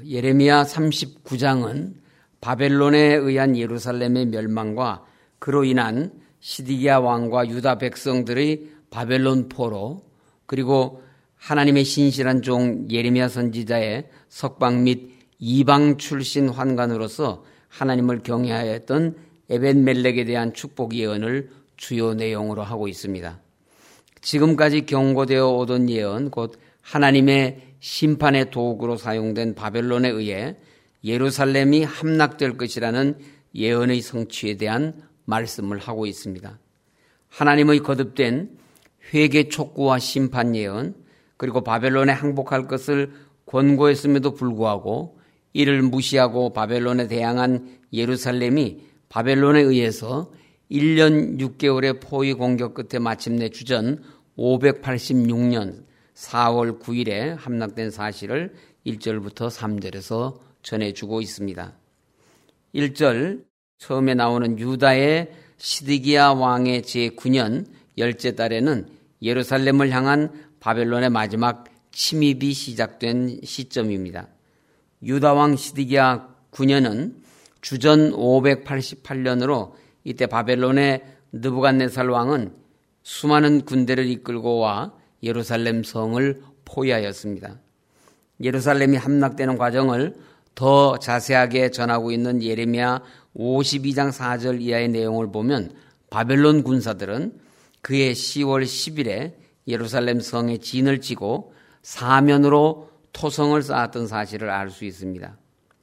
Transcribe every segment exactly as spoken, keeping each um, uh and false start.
예레미야 삼십구 장은 바벨론에 의한 예루살렘의 멸망과 그로 인한 시드기야 왕과 유다 백성들의 바벨론 포로, 그리고 하나님의 신실한 종 예레미야 선지자의 석방 및 이방 출신 환관으로서 하나님을 경외하였던 에벤멜렉에 대한 축복 예언을 주요 내용으로 하고 있습니다. 지금까지 경고되어 오던 예언, 곧 하나님의 심판의 도구로 사용된 바벨론에 의해 예루살렘이 함락될 것이라는 예언의 성취에 대한 말씀을 하고 있습니다. 하나님의 거듭된 회개 촉구와 심판 예언, 그리고 바벨론에 항복할 것을 권고했음에도 불구하고 이를 무시하고 바벨론에 대항한 예루살렘이 바벨론에 의해서 일 년 육 개월의 포위 공격 끝에 마침내 주전 오백팔십육 년 사월 구일에 함락된 사실을 일 절부터 삼 절에서 전해주고 있습니다. 일 절 처음에 나오는 유다의 시드기야 왕의 제구 년 열째 달에는 예루살렘을 향한 바벨론의 마지막 침입이 시작된 시점입니다. 유다 왕 시드기야 구 년은 주전 오백팔십팔 년으로 이때 바벨론의 느부갓네살 왕은 수많은 군대를 이끌고 와 예루살렘 성을 포위하였습니다. 예루살렘이 함락되는 과정을 더 자세하게 전하고 있는 예레미야 오십이 장 사 절 이하의 내용을 보면 바벨론 군사들은 그해 시월 십일에 예루살렘 성에 진을 치고 사면으로 토성을 쌓았던 사실을 알 수 있습니다.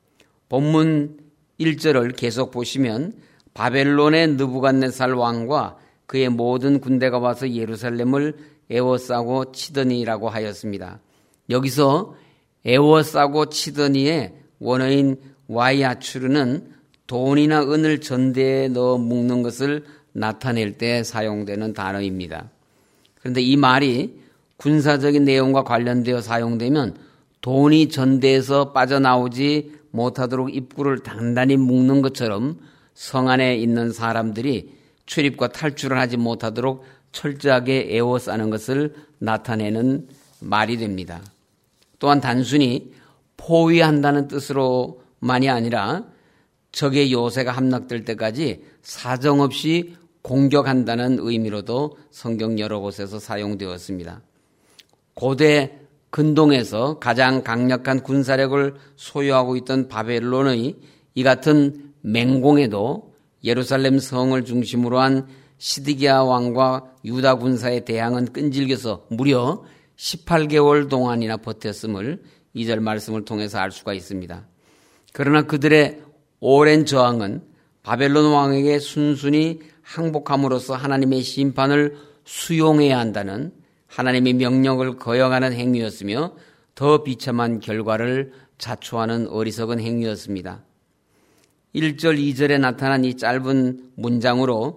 본문 일 절을 계속 보시면 바벨론의 느부갓네살 왕과 그의 모든 군대가 와서 예루살렘을 에워싸고 치더니라고 하였습니다. 여기서 에워싸고 치더니의 원어인 와이아추르는 돈이나 은을 전대에 넣어 묶는 것을 나타낼 때 사용되는 단어입니다. 그런데 이 말이 군사적인 내용과 관련되어 사용되면 돈이 전대에서 빠져나오지 못하도록 입구를 단단히 묶는 것처럼 성 안에 있는 사람들이 출입과 탈출을 하지 못하도록 철저하게 에워싸는 것을 나타내는 말이 됩니다. 또한 단순히 포위한다는 뜻으로만이 아니라 적의 요새가 함락될 때까지 사정없이 공격한다는 의미로도 성경 여러 곳에서 사용되었습니다. 고대 근동에서 가장 강력한 군사력을 소유하고 있던 바벨론의 이 같은 맹공에도 예루살렘 성을 중심으로 한 시드기야 왕과 유다 군사의 대항은 끈질겨서 무려 십팔 개월 동안이나 버텼음을 이 절 말씀을 통해서 알 수가 있습니다. 그러나 그들의 오랜 저항은 바벨론 왕에게 순순히 항복함으로써 하나님의 심판을 수용해야 한다는 하나님의 명령을 거역하는 행위였으며 더 비참한 결과를 자초하는 어리석은 행위였습니다. 일 절 이 절에 나타난 이 짧은 문장으로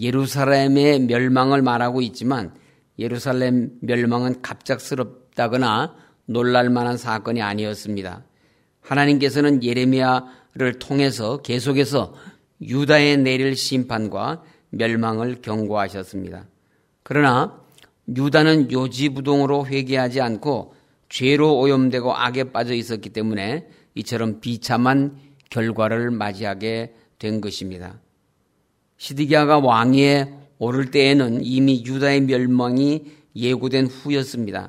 예루살렘의 멸망을 말하고 있지만 예루살렘 멸망은 갑작스럽다거나 놀랄만한 사건이 아니었습니다. 하나님께서는 예레미야를 통해서 계속해서 유다에 내릴 심판과 멸망을 경고하셨습니다. 그러나 유다는 요지부동으로 회개하지 않고 죄로 오염되고 악에 빠져 있었기 때문에 이처럼 비참한 결과를 맞이하게 된 것입니다. 시드기야가 왕위에 오를 때에는 이미 유다의 멸망이 예고된 후였습니다.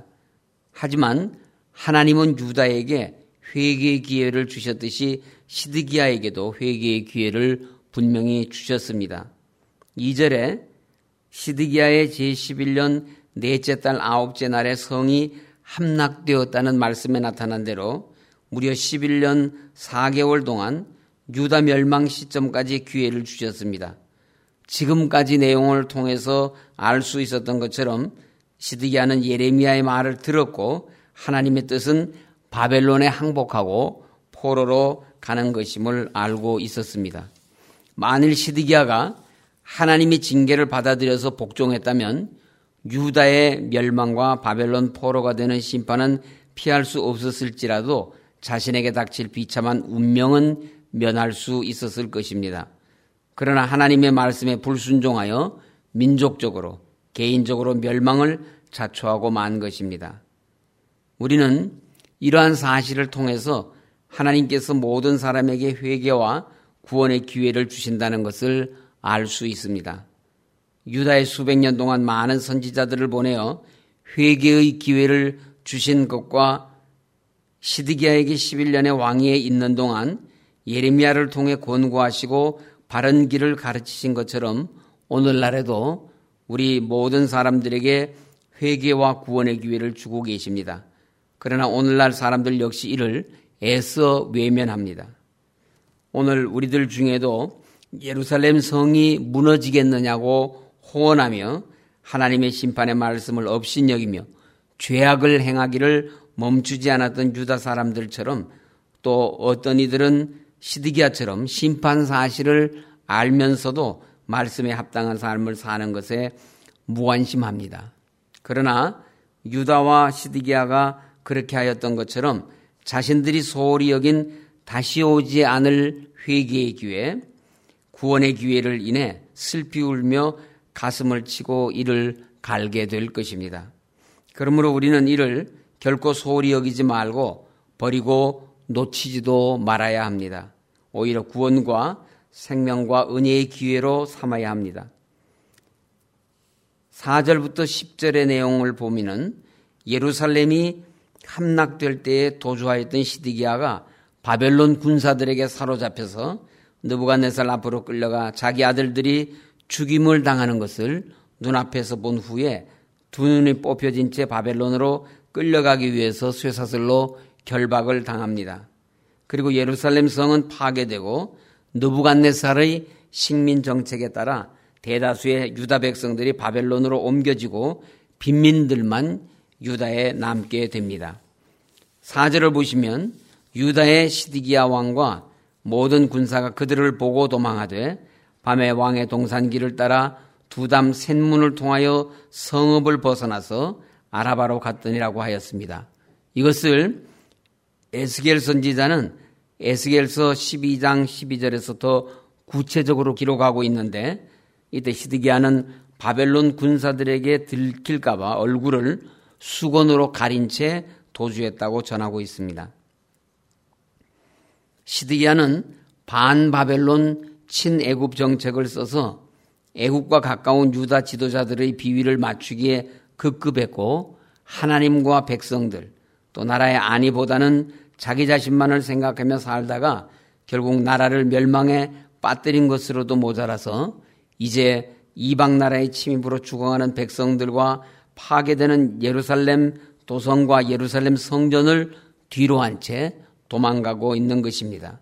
하지만 하나님은 유다에게 회개의 기회를 주셨듯이 시드기야에게도 회개의 기회를 분명히 주셨습니다. 이 절에 시드기야의 제십일 년 넷째 달 아홉째 날에 성이 함락되었다는 말씀에 나타난 대로 무려 십일 년 사 개월 동안 유다 멸망 시점까지 기회를 주셨습니다. 지금까지 내용을 통해서 알 수 있었던 것처럼 시드기야는 예레미야의 말을 들었고 하나님의 뜻은 바벨론에 항복하고 포로로 가는 것임을 알고 있었습니다. 만일 시드기야가 하나님의 징계를 받아들여서 복종했다면 유다의 멸망과 바벨론 포로가 되는 심판은 피할 수 없었을지라도 자신에게 닥칠 비참한 운명은 면할 수 있었을 것입니다. 그러나 하나님의 말씀에 불순종하여 민족적으로 개인적으로 멸망을 자초하고 만 것입니다. 우리는 이러한 사실을 통해서 하나님께서 모든 사람에게 회개와 구원의 기회를 주신다는 것을 알 수 있습니다. 유다의 수백 년 동안 많은 선지자들을 보내어 회개의 기회를 주신 것과 시드기야에게 십일 년의 왕위에 있는 동안 예레미야를 통해 권고하시고 바른 길을 가르치신 것처럼 오늘날에도 우리 모든 사람들에게 회개와 구원의 기회를 주고 계십니다. 그러나 오늘날 사람들 역시 이를 애써 외면합니다. 오늘 우리들 중에도 예루살렘 성이 무너지겠느냐고 호언하며 하나님의 심판의 말씀을 업신여기며 죄악을 행하기를 멈추지 않았던 유다 사람들처럼 또 어떤 이들은 시드기야처럼 심판 사실을 알면서도 말씀에 합당한 삶을 사는 것에 무관심합니다. 그러나 유다와 시드기야가 그렇게 하였던 것처럼 자신들이 소홀히 여긴 다시 오지 않을 회개의 기회, 구원의 기회를 인해 슬피 울며 가슴을 치고 이를 갈게 될 것입니다. 그러므로 우리는 이를 결코 소홀히 여기지 말고 버리고 놓치지도 말아야 합니다. 오히려 구원과 생명과 은혜의 기회로 삼아야 합니다. 사 절부터 십 절의 내용을 보면은 예루살렘이 함락될 때에 도주하였던 시드기야가 바벨론 군사들에게 사로잡혀서 느부갓네살 앞으로 끌려가 자기 아들들이 죽임을 당하는 것을 눈앞에서 본 후에 두 눈이 뽑혀진 채 바벨론으로 끌려가기 위해서 쇠사슬로 결박을 당합니다. 그리고 예루살렘 성은 파괴되고 느부갓네살의 식민 정책에 따라 대다수의 유다 백성들이 바벨론으로 옮겨지고 빈민들만 유다에 남게 됩니다. 사 절을 보시면 유다의 시드기야 왕과 모든 군사가 그들을 보고 도망하되 밤에 왕의 동산길을 따라 두담 셋문을 통하여 성읍을 벗어나서 아라바로 갔더니라고 하였습니다. 이것을 에스겔 선지자는 에스겔서 십이 장 십이 절에서 더 구체적으로 기록하고 있는데 이때 시드기야는 바벨론 군사들에게 들킬까 봐 얼굴을 수건으로 가린 채 도주했다고 전하고 있습니다. 시드기야는 반바벨론 친애굽 정책을 써서 애굽과 가까운 유다 지도자들의 비위를 맞추기에 급급했고 하나님과 백성들 또 나라의 안위보다는 자기 자신만을 생각하며 살다가 결국 나라를 멸망에 빠뜨린 것으로도 모자라서 이제 이방 나라의 침입으로 죽어가는 백성들과 파괴되는 예루살렘 도성과 예루살렘 성전을 뒤로 한 채 도망가고 있는 것입니다.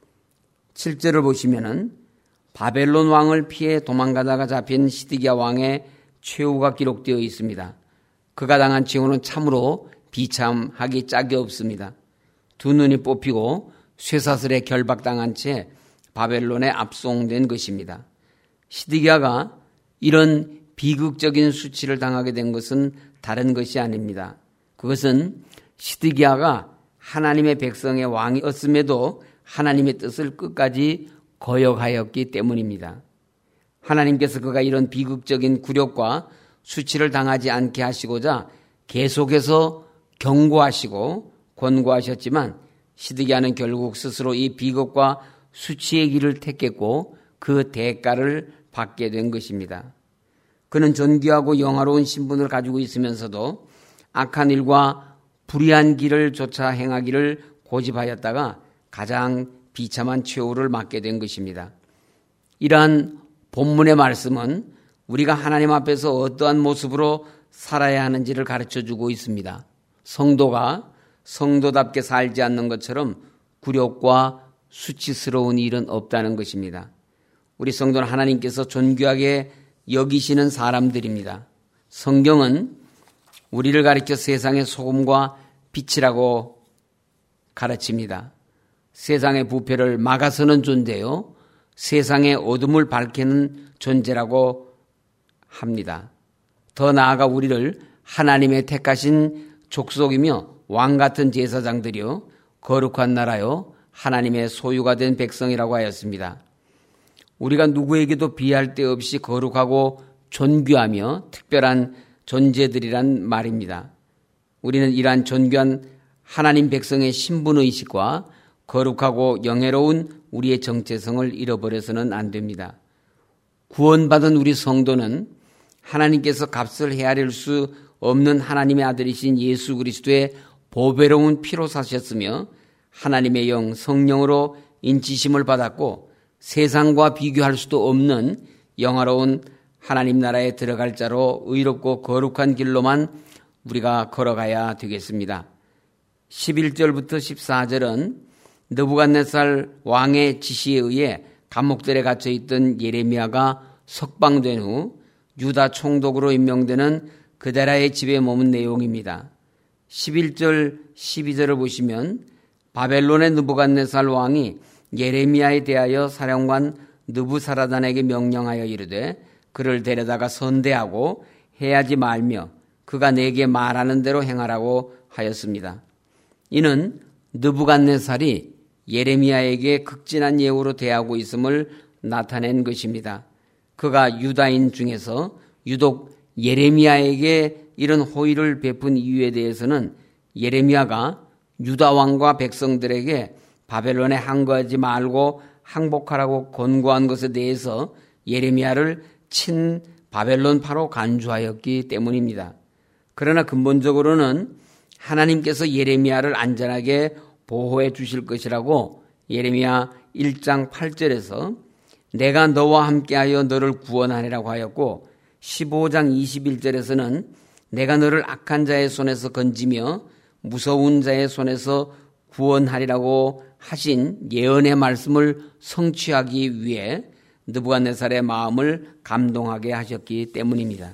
칠 절을 보시면은 바벨론 왕을 피해 도망가다가 잡힌 시드기야 왕의 최후가 기록되어 있습니다. 그가 당한 최후는 참으로 비참하기 짝이 없습니다. 두 눈이 뽑히고 쇠사슬에 결박당한 채 바벨론에 압송된 것입니다. 시드기야가 이런 비극적인 수치를 당하게 된 것은 다른 것이 아닙니다. 그것은 시드기야가 하나님의 백성의 왕이었음에도 하나님의 뜻을 끝까지 거역하였기 때문입니다. 하나님께서 그가 이런 비극적인 굴욕과 수치를 당하지 않게 하시고자 계속해서 경고하시고 권고하셨지만 시드기야는 결국 스스로 이 비극과 수치의 길을 택했고 그 대가를 받게 된 것입니다. 그는 존귀하고 영화로운 신분을 가지고 있으면서도 악한 일과 불의한 길을 쫓아 행하기를 고집하였다가 가장 비참한 최후를 맞게 된 것입니다. 이러한 본문의 말씀은 우리가 하나님 앞에서 어떠한 모습으로 살아야 하는지를 가르쳐주고 있습니다. 성도가 성도답게 살지 않는 것처럼 굴욕과 수치스러운 일은 없다는 것입니다. 우리 성도는 하나님께서 존귀하게 여기시는 사람들입니다. 성경은 우리를 가리켜 세상의 소금과 빛이라고 가르칩니다. 세상의 부패를 막아서는 존재요, 세상의 어둠을 밝히는 존재라고 합니다. 더 나아가 우리를 하나님의 택하신 족속이며 왕같은 제사장들이요 거룩한 나라요 하나님의 소유가 된 백성이라고 하였습니다. 우리가 누구에게도 비할 데 없이 거룩하고 존귀하며 특별한 존재들이란 말입니다. 우리는 이러한 존귀한 하나님 백성의 신분의식과 거룩하고 영예로운 우리의 정체성을 잃어버려서는 안 됩니다. 구원받은 우리 성도는 하나님께서 값을 헤아릴 수 없는 하나님의 아들이신 예수 그리스도의 보배로운 피로 사셨으며 하나님의 영 성령으로 인치심을 받았고 세상과 비교할 수도 없는 영화로운 하나님 나라에 들어갈 자로 의롭고 거룩한 길로만 우리가 걸어가야 되겠습니다. 십일 절부터 십사 절은 느부갓네살 왕의 지시에 의해 감옥들에 갇혀있던 예레미야가 석방된 후 유다 총독으로 임명되는 그데라의 집에 머문 내용입니다. 십일 절, 십이 절을 보시면 바벨론의 느부갓네살 왕이 예레미야에 대하여 사령관 느부사라단에게 명령하여 이르되 그를 데려다가 선대하고 해하지 말며 그가 내게 말하는 대로 행하라고 하였습니다. 이는 느부갓네살이 예레미야에게 극진한 예우로 대하고 있음을 나타낸 것입니다. 그가 유다인 중에서 유독 예레미야에게 이런 호의를 베푼 이유에 대해서는 예레미야가 유다 왕과 백성들에게 바벨론에 항거하지 말고 항복하라고 권고한 것에 대해서 예레미야를 친 바벨론파로 간주하였기 때문입니다. 그러나 근본적으로는 하나님께서 예레미야를 안전하게 보호해 주실 것이라고 예레미야 일 장 팔 절에서 내가 너와 함께하여 너를 구원하리라고 하였고 십오 장 이십일 절에서는 내가 너를 악한 자의 손에서 건지며 무서운 자의 손에서 구원하리라고 하신 예언의 말씀을 성취하기 위해 느부갓네살의 마음을 감동하게 하셨기 때문입니다.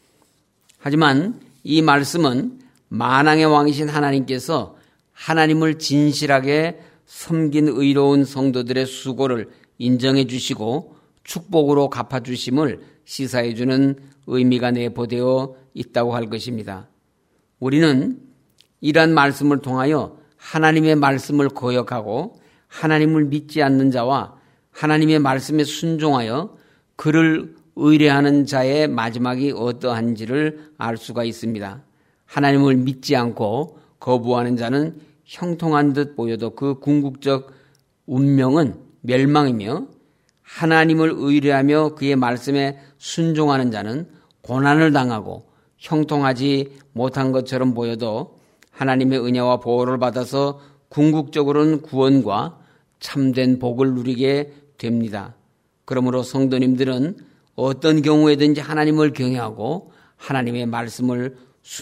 하지만 이 말씀은 만왕의 왕이신 하나님께서 하나님을 진실하게 섬긴 의로운 성도들의 수고를 인정해 주시고 축복으로 갚아주심을 시사해 주는 의미가 내포되어 있다고 할 것입니다. 우리는 이러한 말씀을 통하여 하나님의 말씀을 거역하고 하나님을 믿지 않는 자와 하나님의 말씀에 순종하여 그를 의뢰하는 자의 마지막이 어떠한지를 알 수가 있습니다. 하나님을 믿지 않고 거부하는 자는 형통한 듯 보여도 그 궁극적 운명은 멸망이며 하나님을 의뢰하며 그의 말씀에 순종하는 자는 고난을 당하고 형통하지 못한 것처럼 보여도 하나님의 은혜와 보호를 받아서 궁극적으로는 구원과 참된 복을 누리게 됩니다. 그러므로 성도님들은 어떤 경우에든지 하나님을 경외하고 하나님의 말씀을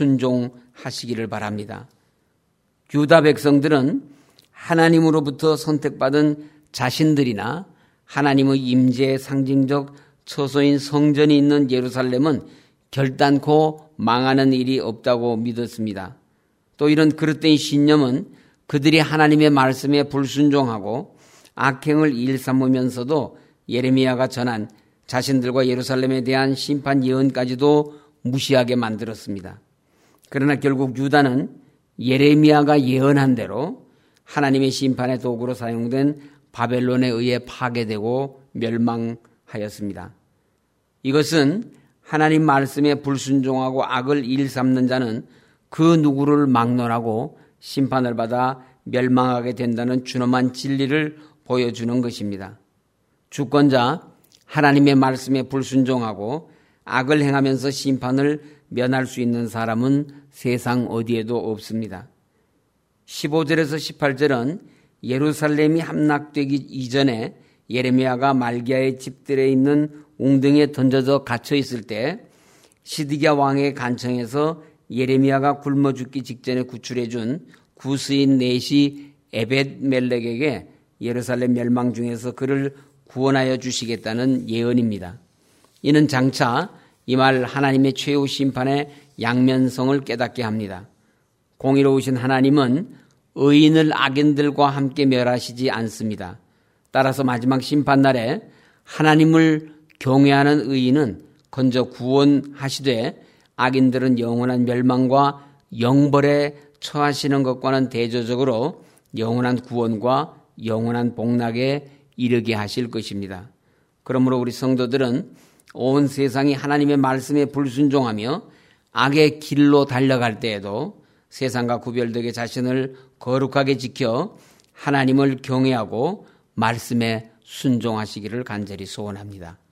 순종하시기를 바랍니다. 유다 백성들은 하나님으로부터 선택받은 자신들이나 하나님의 임재의 상징적 처소인 성전이 있는 예루살렘은 결단코 망하는 일이 없다고 믿었습니다. 또 이런 그릇된 신념은 그들이 하나님의 말씀에 불순종하고 악행을 일삼으면서도 예레미야가 전한 자신들과 예루살렘에 대한 심판 예언까지도 무시하게 만들었습니다. 그러나 결국 유다는 예레미야가 예언한 대로 하나님의 심판의 도구로 사용된 바벨론에 의해 파괴되고 멸망하였습니다. 이것은 하나님 말씀에 불순종하고 악을 일삼는 자는 그 누구를 막론하고 심판을 받아 멸망하게 된다는 준엄한 진리를 보여주는 것입니다. 주권자 하나님의 말씀에 불순종하고 악을 행하면서 심판을 면할 수 있는 사람은 세상 어디에도 없습니다. 십오 절에서 십팔 절은 예루살렘이 함락되기 이전에 예레미야가 말기야의 집들에 있는 웅덩이에 던져져 갇혀 있을 때 시드기야 왕의 간청에서 예레미야가 굶어 죽기 직전에 구출해 준 구스인 넷이 에벳멜렉에게 예루살렘 멸망 중에서 그를 구원하여 주시겠다는 예언입니다. 이는 장차 이 말 하나님의 최후 심판의 양면성을 깨닫게 합니다. 공의로우신 하나님은 의인을 악인들과 함께 멸하시지 않습니다. 따라서 마지막 심판날에 하나님을 경외하는 의인은 먼저 구원하시되 악인들은 영원한 멸망과 영벌에 처하시는 것과는 대조적으로 영원한 구원과 영원한 복락에 이르게 하실 것입니다. 그러므로 우리 성도들은 온 세상이 하나님의 말씀에 불순종하며 악의 길로 달려갈 때에도 세상과 구별되게 자신을 거룩하게 지켜 하나님을 경외하고 말씀에 순종하시기를 간절히 소원합니다.